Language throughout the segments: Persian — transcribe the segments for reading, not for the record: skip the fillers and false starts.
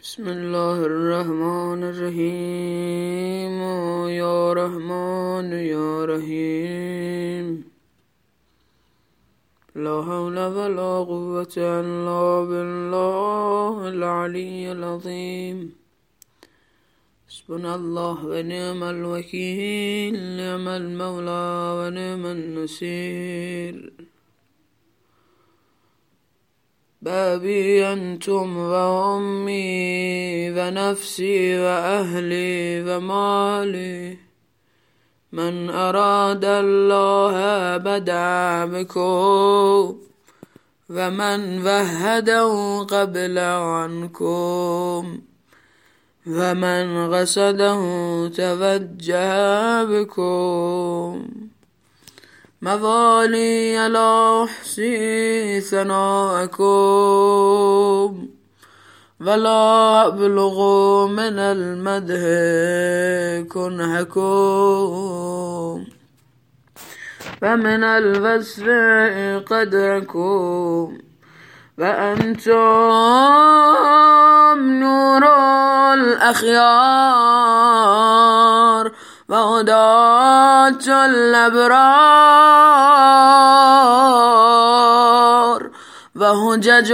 بسم الله الرحمن الرحیم یا رحمان یا رحیم لا حول ولا قوة الا بالله العلی العظیم حسبنا الله و نعم الوکیل نعم المولى و نعم النصير بابي أنتم وأمي ونفسي وأهلي ومالي من أراد الله بدع بكم ومن وهده قبل عنكم ومن قصده توجه بكم موالي لا أحصي ثناءكم ولا أبلغ من المدح كنهكم ومن الوصف قدركم وأنتم نور الأخيار وهداة الأبرار وهجج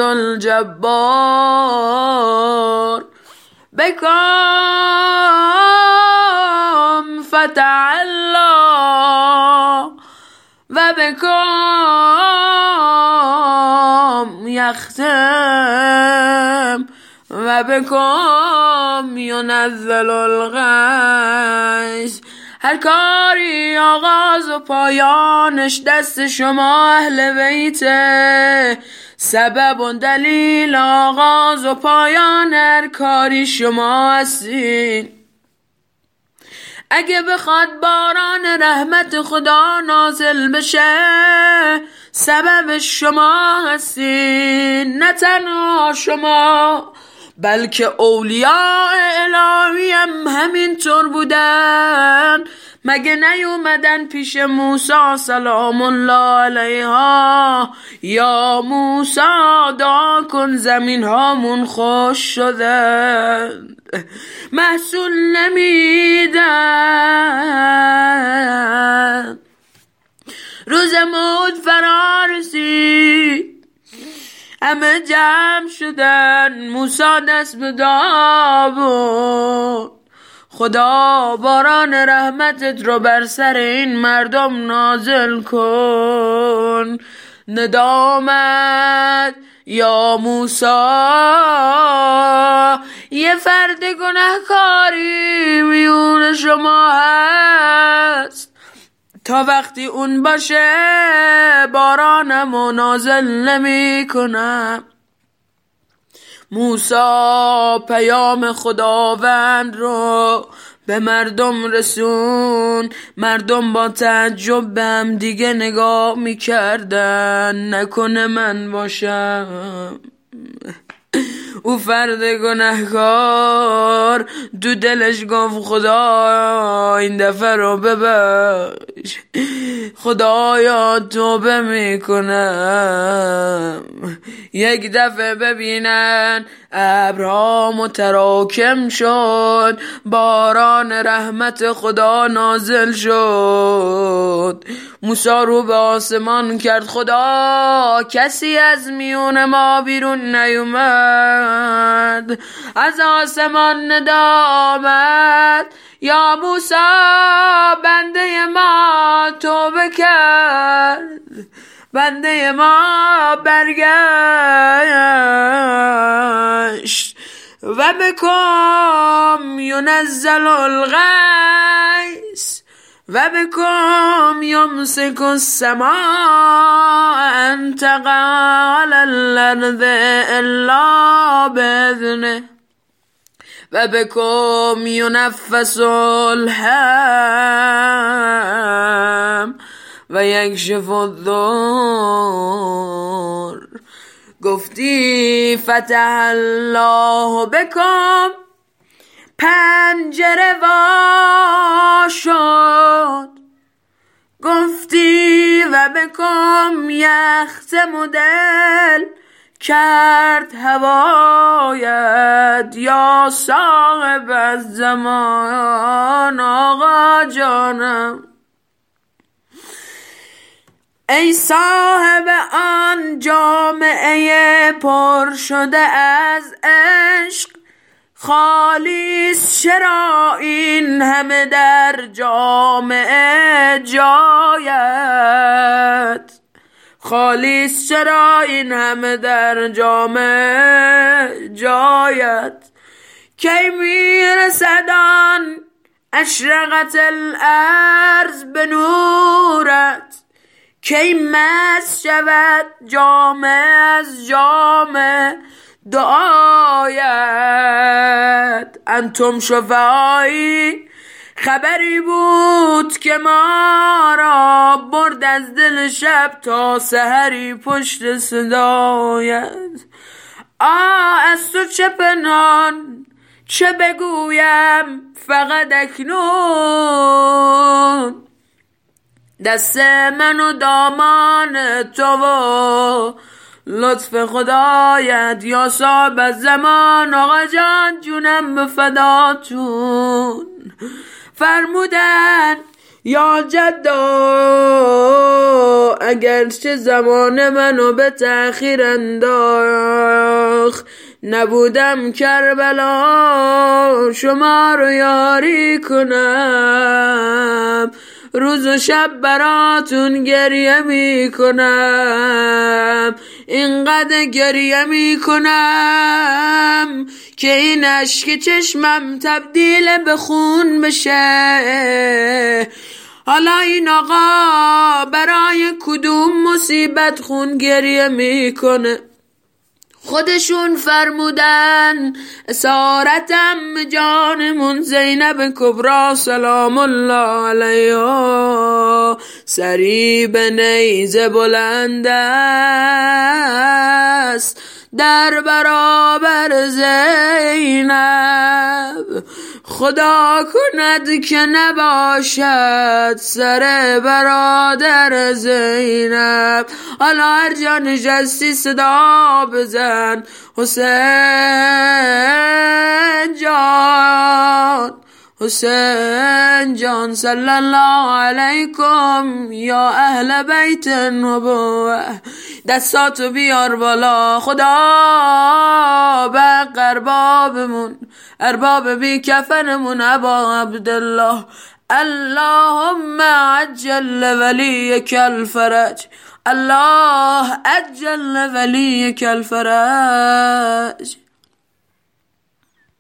الجبار بكم فتح الله وبكم يختم وبكم ينزل الغيث. هر کاری آغاز و پایانش دست شما اهل بیته، سبب و دلیل آغاز و پایان هر کاری شما هستین. اگه بخواد باران رحمت خدا نازل بشه سبب شما هستین، نه تنها شما بلکه اولیاء الهی هم همینطور بودن. مگه نیومدن پیش موسی سلام الله علیها یا موسی دعا کن زمین هامون خوش شدن، محصول نمیدن. روز موت فرا رسید، همه جمع شدن، موسی دست به دعا بود. خدا باران رحمتت رو بر سر این مردم نازل کن. ندامت یا موسی یه فرد گناهکاری میون شما هست، تا وقتی اون باشه بارانمو نازل نمی کنم. موسی پیام خداوند رو به مردم رسون. مردم با تعجب به هم دیگه نگاه میکردن، نکنه من باشم او فرد گناهکار. دو دلش گفت خدا این دفعه رو ببخش، خدایا توبه میکنم. یک دفعه ببینن ابرها متراکم شد، باران رحمت خدا نازل شد. موسی رو به آسمان کرد، خدا کسی از میون ما بیرون نیومد. از آسمان ندا آمد، یا موسی بنده ما توبه کرد، بنده ما برگشت. و بکم ینزل الغیث و بکم یمسک السماء ان تقع علی الارض الا باذنه و بکم ینفس الهم و یکشف الضر. گفتی فتح الله بکم، پنجره وا شد. گفتی و بکم یختم دل، کرد هوایت شود یا صاحب الزمان آقا جانم. ای صاحب آن جامعه پر شده از عشق، خالیست چرا این همه در جامعه جایت؟ خالیست چرا این همه در جامعه جایت؟ کی میرسد آن اشرقت الارض به نورت؟ کی مست شود جام از جام دعایت؟ انتم شفعایی خبری بود که ما را برد از دل شب تا سحری پشت صدایت. از تو چه پنهان چه بگویم فقط اکنون، دست من و دامان تو و لطف خدایت. یا صاحب الزمان آقا جان جونم به فداتون. فرمودن یا جدا اگرچه زمان منو به تأخیر انداخت، نبودم کربلا شما رو یاری کنم، روز و شب براتون گریه می کنم، اینقدر گریه می کنم که این اشک چشمم تبدیل به خون بشه. حالا این آقا برای کدوم مصیبت خون گریه می کنه؟ خودشون فرمودن اسارتم جانمون زینب کبرا سلام الله علیها، سری به نیزه بلند است در برابر زینب، خدا کند که نباشد سر برادر زینب. حالا هر جا نشستی صدا بزن حسین جان، حسین جان صلی الله علیکم یا اهل بیت النبوة. دستاتو بیار بالا خدا بق اربابمون، ارباب بی کفنمون ابا عبدالله. اللهم عجل ولیک الفرج، الله عجل ولیک الفرج.